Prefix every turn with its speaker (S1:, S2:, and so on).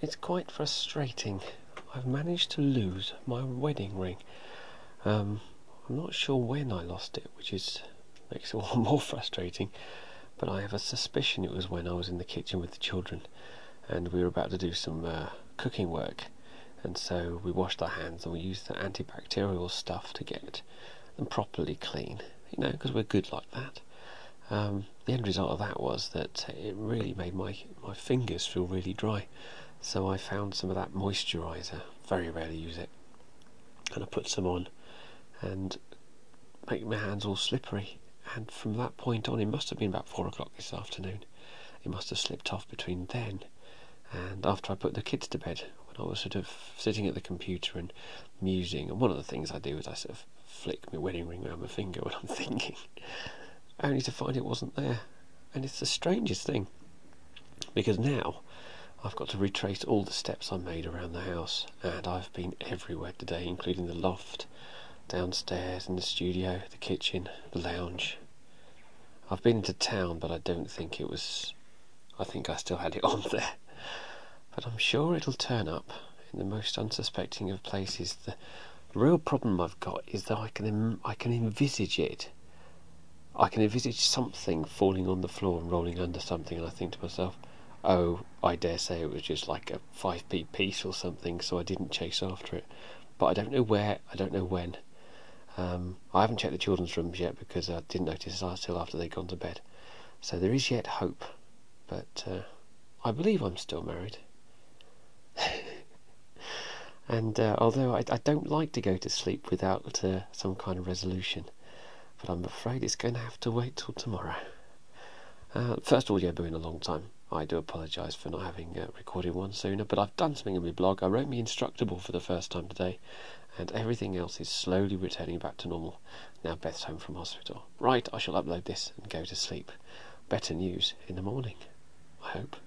S1: It's quite frustrating. I've managed to lose my wedding ring. I'm not sure when I lost it, which makes it all more frustrating, but I have a suspicion it was when I was in the kitchen with the children and we were about to do some cooking work, and so we washed our hands and we used the antibacterial stuff to get them properly clean, because we're good like that. The end result of that was that it really made my fingers feel really dry, so I found some of that moisturiser. Very rarely use it, and I put some on and make my hands all slippery, and from that point on, it must have been about 4 o'clock this afternoon, it must have slipped off between then and after I put the kids to bed, when I was sort of sitting at the computer and musing. And one of the things I do is I sort of flick my wedding ring around my finger when I'm thinking, only to find it wasn't there. And it's the strangest thing, because now I've got to retrace all the steps I made around the house, and I've been everywhere today, including the loft, downstairs, in the studio, the kitchen, the lounge. I've been into town, but I don't think it was... I think I still had it on there. But I'm sure it'll turn up in the most unsuspecting of places. The real problem I've got is that I can envisage it. I can envisage something falling on the floor and rolling under something, and I think to myself, oh, I dare say it was just like a 5p piece or something, so I didn't chase after it. But I don't know where, I don't know when. I haven't checked the children's rooms yet because I didn't notice until after they'd gone to bed. So there is yet hope, but I believe I'm still married. And although I don't like to go to sleep without some kind of resolution, but I'm afraid it's going to have to wait till tomorrow. First audiobook in a long time. I do apologise for not having recorded one sooner, but I've done something on my blog. I wrote my Instructable for the first time today, and everything else is slowly returning back to normal. Now Beth's home from hospital. Right, I shall upload this and go to sleep. Better news in the morning, I hope.